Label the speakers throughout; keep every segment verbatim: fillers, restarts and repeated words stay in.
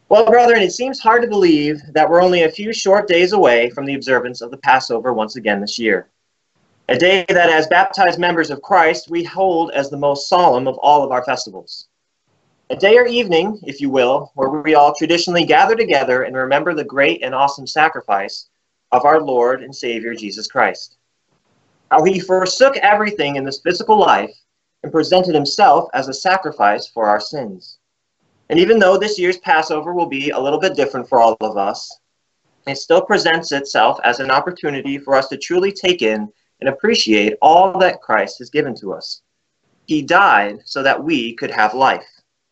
Speaker 1: Well, brethren, it seems hard to believe that we're only a few short days away from the observance of the Passover once again this year. A day that, as baptized members of Christ, we hold as the most solemn of all of our festivals. A day or evening, if you will, where we all traditionally gather together and remember the great and awesome sacrifice of our Lord and Savior, Jesus Christ. How he forsook everything in this physical life and presented himself as a sacrifice for our sins. And even though this year's Passover will be a little bit different for all of us, it still presents itself as an opportunity for us to truly take in and appreciate all that Christ has given to us. He died so that we could have life.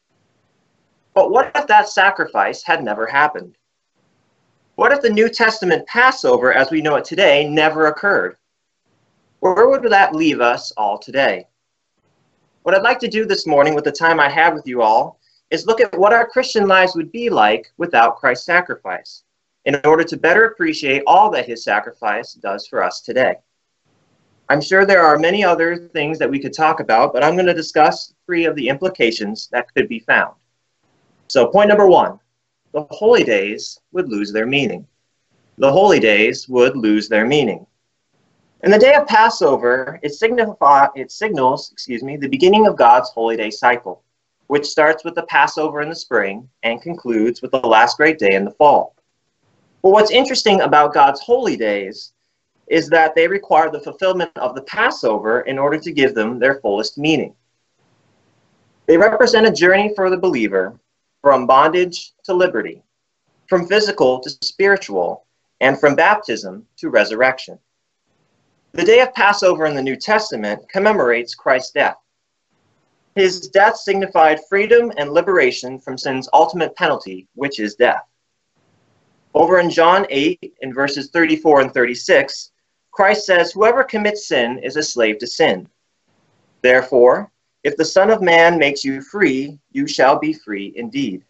Speaker 1: But what if that sacrifice had never happened? What if the New Testament Passover, as we know it today, never occurred? Where would that leave us all today? What I'd like to do this morning with the time I have with you all is look at what our Christian lives would be like without Christ's sacrifice, in order to better appreciate all that his sacrifice does for us today. I'm sure there are many other things that we could talk about, but I'm going to discuss three of the implications that could be found. So point number one, the holy days would lose their meaning. The holy days would lose their meaning. In the day of Passover, it, signify, it signals excuse me, the beginning of God's holy day cycle, which starts with the Passover in the spring and concludes with the last great day in the fall. But what's interesting about God's holy days is that they require the fulfillment of the Passover in order to give them their fullest meaning. They represent a journey for the believer from bondage to liberty, from physical to spiritual, and from baptism to resurrection. The day of Passover in the New Testament commemorates Christ's death. His death signified freedom and liberation from sin's ultimate penalty, which is death. Over in John eight, in verses thirty-four and thirty-six, Christ says, "Whoever commits sin is a slave to sin. Therefore, if the Son of Man makes you free, you shall be free indeed."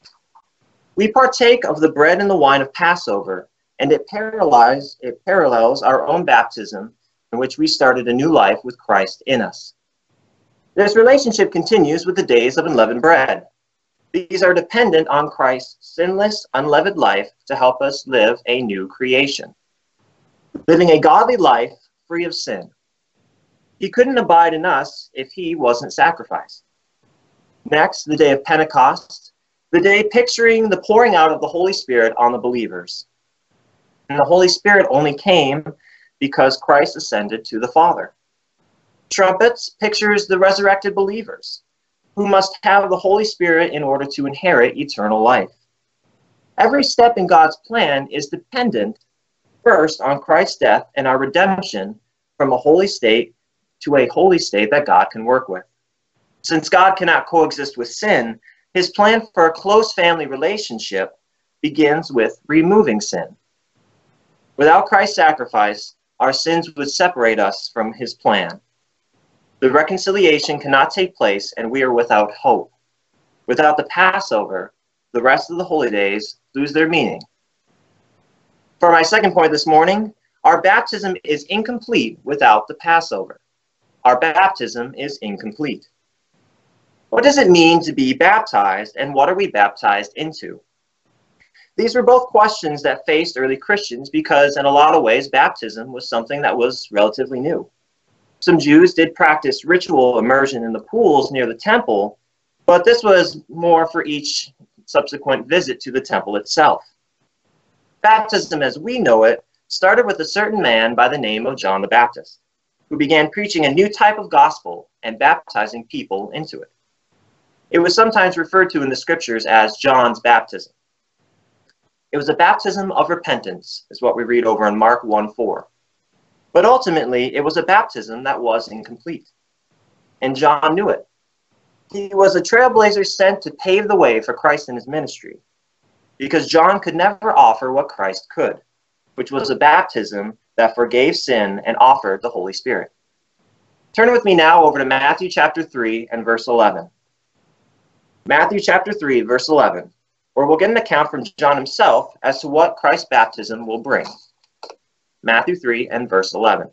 Speaker 1: We partake of the bread and the wine of Passover, and it parallels, it parallels our own baptism, in which we started a new life with Christ in us. This relationship continues with the days of unleavened bread. These are dependent on Christ's sinless, unleavened life to help us live a new creation, living a godly life free of sin. He couldn't abide in us if he wasn't sacrificed. Next, the day of Pentecost, the day picturing the pouring out of the Holy Spirit on the believers. And the Holy Spirit only came because Christ ascended to the Father. Trumpets pictures the resurrected believers, who must have the Holy Spirit in order to inherit eternal life. Every step in God's plan is dependent first on Christ's death and our redemption from a holy state to a holy state that God can work with. Since God cannot coexist with sin, his plan for a close family relationship begins with removing sin. Without Christ's sacrifice, our sins would separate us from his plan. The reconciliation cannot take place, and we are without hope. Without the Passover, the rest of the holy days lose their meaning. For my second point this morning, our baptism is incomplete without the Passover. Our baptism is incomplete. What does it mean to be baptized, and what are we baptized into? These were both questions that faced early Christians because, in a lot of ways, baptism was something that was relatively new. Some Jews did practice ritual immersion in the pools near the temple, but this was more for each subsequent visit to the temple itself. Baptism, as we know it, started with a certain man by the name of John the Baptist, who began preaching a new type of gospel and baptizing people into it. It was sometimes referred to in the scriptures as John's baptism. It was a baptism of repentance, is what we read over in Mark one four. But ultimately, it was a baptism that was incomplete. And John knew it. He was a trailblazer sent to pave the way for Christ in his ministry, because John could never offer what Christ could, which was a baptism that forgave sin and offered the Holy Spirit. Turn with me now over to Matthew chapter three and verse eleven. Matthew chapter three, verse eleven, where we'll get an account from John himself as to what Christ's baptism will bring. Matthew three and verse eleven.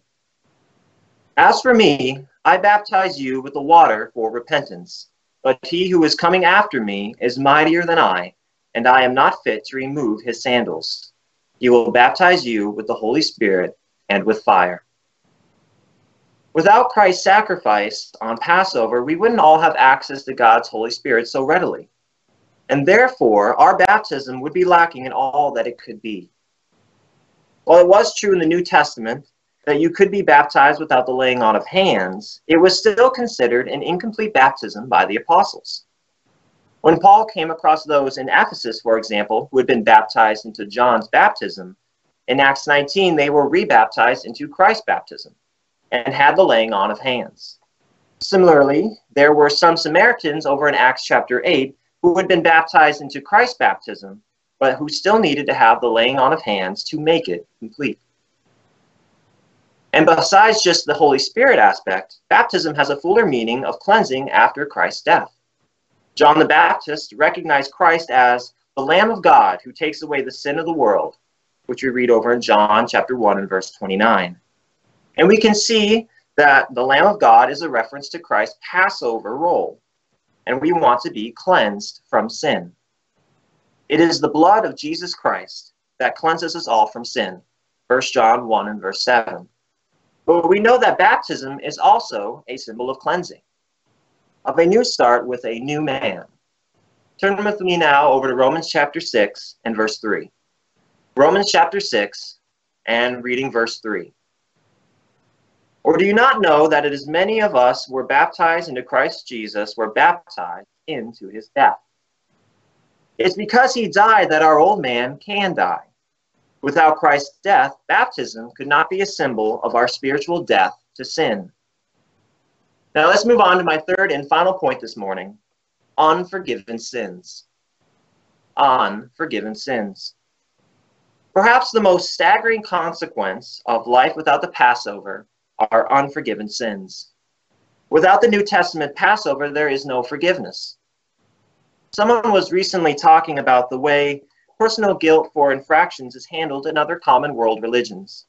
Speaker 1: "As for me, I baptize you with the water for repentance, but he who is coming after me is mightier than I, and I am not fit to remove his sandals. He will baptize you with the Holy Spirit and with fire. Without Christ's sacrifice on Passover, we wouldn't all have access to God's Holy Spirit so readily. And therefore, our baptism would be lacking in all that it could be. While it was true in the New Testament that you could be baptized without the laying on of hands, it was still considered an incomplete baptism by the apostles. When Paul came across those in Ephesus, for example, who had been baptized into John's baptism, in Acts nineteen, they were rebaptized into Christ's baptism and had the laying on of hands. Similarly, there were some Samaritans over in Acts chapter eight who had been baptized into Christ's baptism, but who still needed to have the laying on of hands to make it complete. And besides just the Holy Spirit aspect, baptism has a fuller meaning of cleansing after Christ's death. John the Baptist recognized Christ as the Lamb of God who takes away the sin of the world, which we read over in John chapter one and verse twenty-nine. And we can see that the Lamb of God is a reference to Christ's Passover role, and we want to be cleansed from sin. It is the blood of Jesus Christ that cleanses us all from sin, First John one and verse seven. But we know that baptism is also a symbol of cleansing, of a new start with a new man. Turn with me now over to Romans chapter six and verse three. Romans chapter six and reading verse three. Or do you not know that it is many of us who were baptized into Christ Jesus were baptized into his death? It's because he died that our old man can die. Without Christ's death, baptism could not be a symbol of our spiritual death to sin. Now let's move on to my third and final point this morning, unforgiven sins. Unforgiven sins. Perhaps the most staggering consequence of life without the Passover are unforgiven sins. Without the New Testament Passover, there is no forgiveness. Someone was recently talking about the way personal guilt for infractions is handled in other common world religions.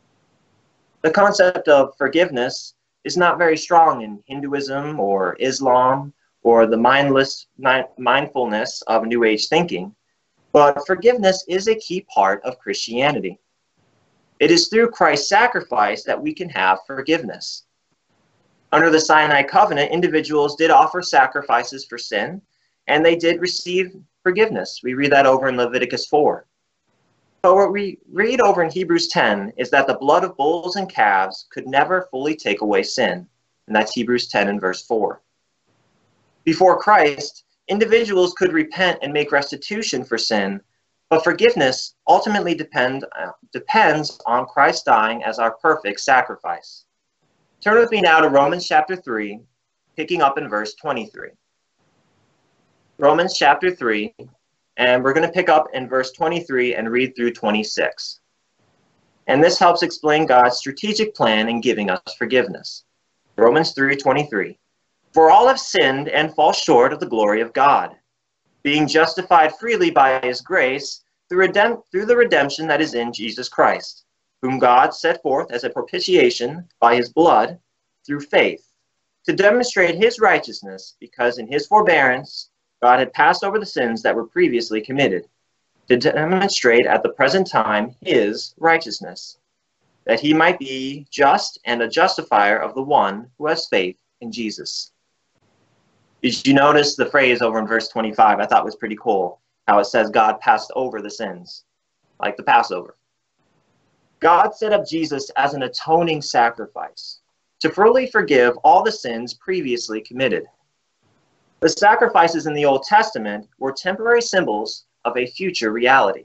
Speaker 1: The concept of forgiveness is not very strong in Hinduism or Islam or the mindless mindfulness of New Age thinking, but forgiveness is a key part of Christianity. It is through Christ's sacrifice that we can have forgiveness. Under the Sinai covenant, individuals did offer sacrifices for sin, and they did receive forgiveness. We read that over in Leviticus four. But what we read over in Hebrews ten is that the blood of bulls and calves could never fully take away sin. And that's Hebrews ten and verse four. Before Christ, individuals could repent and make restitution for sin, but forgiveness ultimately depend, uh, depends on Christ dying as our perfect sacrifice. Turn with me now to Romans chapter three, picking up in verse twenty-three. Romans chapter three, and we're going to pick up in verse twenty-three and read through twenty-six. And this helps explain God's strategic plan in giving us forgiveness. Romans three twenty-three. For all have sinned and fall short of the glory of God, being justified freely by his grace through, redemp- through the redemption that is in Jesus Christ, whom God set forth as a propitiation by his blood through faith, to demonstrate his righteousness, because in his forbearance God had passed over the sins that were previously committed, to demonstrate at the present time his righteousness, that he might be just and a justifier of the one who has faith in Jesus. Did you notice the phrase over in verse twenty-five? I thought was pretty cool, how it says God passed over the sins, like the Passover. God set up Jesus as an atoning sacrifice to fully forgive all the sins previously committed. The sacrifices in the Old Testament were temporary symbols of a future reality.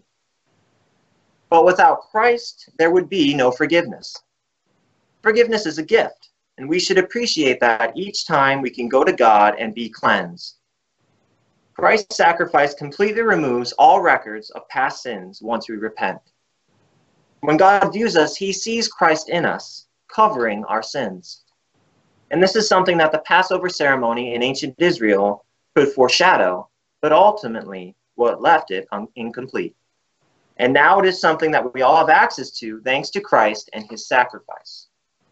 Speaker 1: But without Christ, there would be no forgiveness. Forgiveness is a gift, and we should appreciate that each time we can go to God and be cleansed. Christ's sacrifice completely removes all records of past sins once we repent. When God views us, he sees Christ in us, covering our sins. And this is something that the Passover ceremony in ancient Israel could foreshadow, but ultimately what left it un- incomplete. And now it is something that we all have access to thanks to Christ and his sacrifice.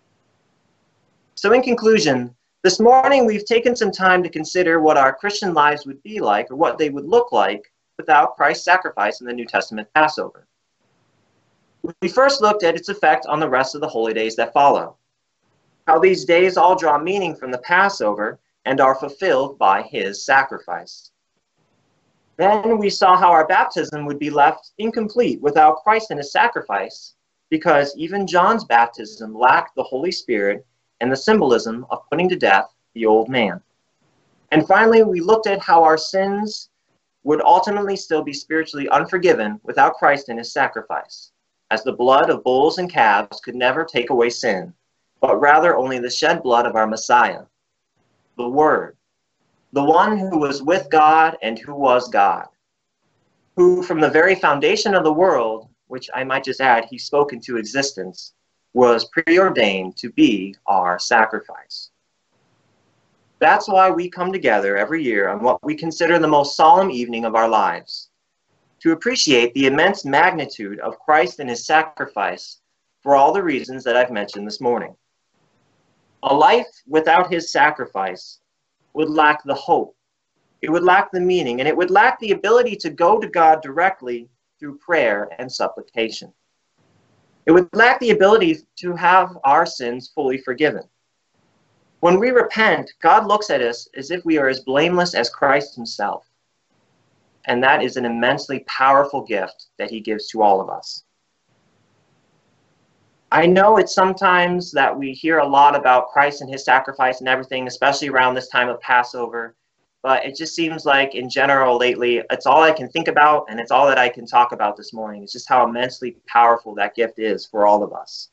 Speaker 1: So in conclusion, this morning we've taken some time to consider what our Christian lives would be like, or what they would look like, without Christ's sacrifice in the New Testament Passover. We first looked at its effect on the rest of the holy days that follow, how these days all draw meaning from the Passover and are fulfilled by his sacrifice. Then we saw how our baptism would be left incomplete without Christ and his sacrifice, because even John's baptism lacked the Holy Spirit and the symbolism of putting to death the old man. And finally, we looked at how our sins would ultimately still be spiritually unforgiven without Christ and his sacrifice, as the blood of bulls and calves could never take away sin, but rather only the shed blood of our Messiah, the Word, the one who was with God and who was God, who from the very foundation of the world, which I might just add, he spoke into existence, was preordained to be our sacrifice. That's why we come together every year on what we consider the most solemn evening of our lives, to appreciate the immense magnitude of Christ and his sacrifice for all the reasons that I've mentioned this morning. A life without his sacrifice would lack the hope, it would lack the meaning, and it would lack the ability to go to God directly through prayer and supplication. It would lack the ability to have our sins fully forgiven. When we repent, God looks at us as if we are as blameless as Christ himself. And that is an immensely powerful gift that he gives to all of us. I know it's sometimes that we hear a lot about Christ and his sacrifice and everything, especially around this time of Passover, but it just seems like in general lately, it's all I can think about and it's all that I can talk about this morning. It's just how immensely powerful that gift is for all of us.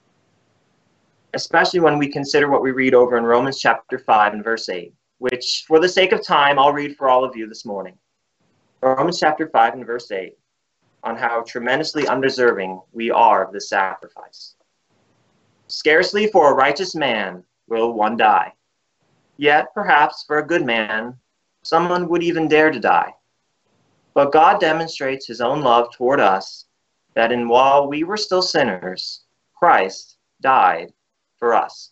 Speaker 1: Especially when we consider what we read over in Romans chapter five and verse eight, which for the sake of time, I'll read for all of you this morning. Romans chapter five and verse eight, on how tremendously undeserving we are of this sacrifice. Scarcely for a righteous man will one die, yet perhaps for a good man, someone would even dare to die. But God demonstrates his own love toward us, that in while we were still sinners, Christ died for us.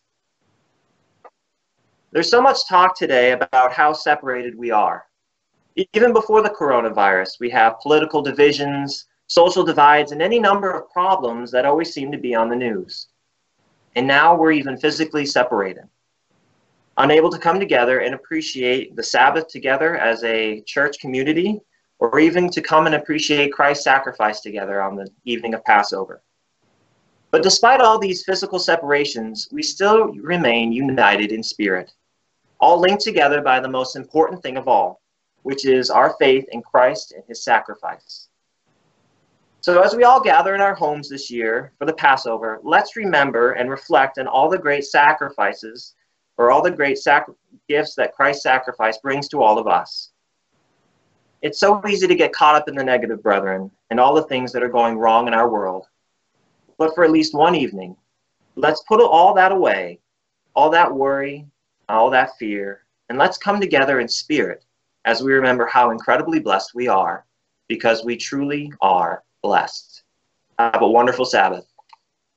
Speaker 1: There's so much talk today about how separated we are. Even before the coronavirus, we have political divisions, social divides, and any number of problems that always seem to be on the news. And now we're even physically separated, unable to come together and appreciate the Sabbath together as a church community, or even to come and appreciate Christ's sacrifice together on the evening of Passover. But despite all these physical separations, we still remain united in spirit, all linked together by the most important thing of all, which is our faith in Christ and his sacrifice. So as we all gather in our homes this year for the Passover, let's remember and reflect on all the great sacrifices, or all the great sac- gifts that Christ's sacrifice brings to all of us. It's so easy to get caught up in the negative, brethren, and all the things that are going wrong in our world. But for at least one evening, let's put all that away, all that worry, all that fear, and let's come together in spirit as we remember how incredibly blessed we are, because we truly are blessed. Have a wonderful Sabbath.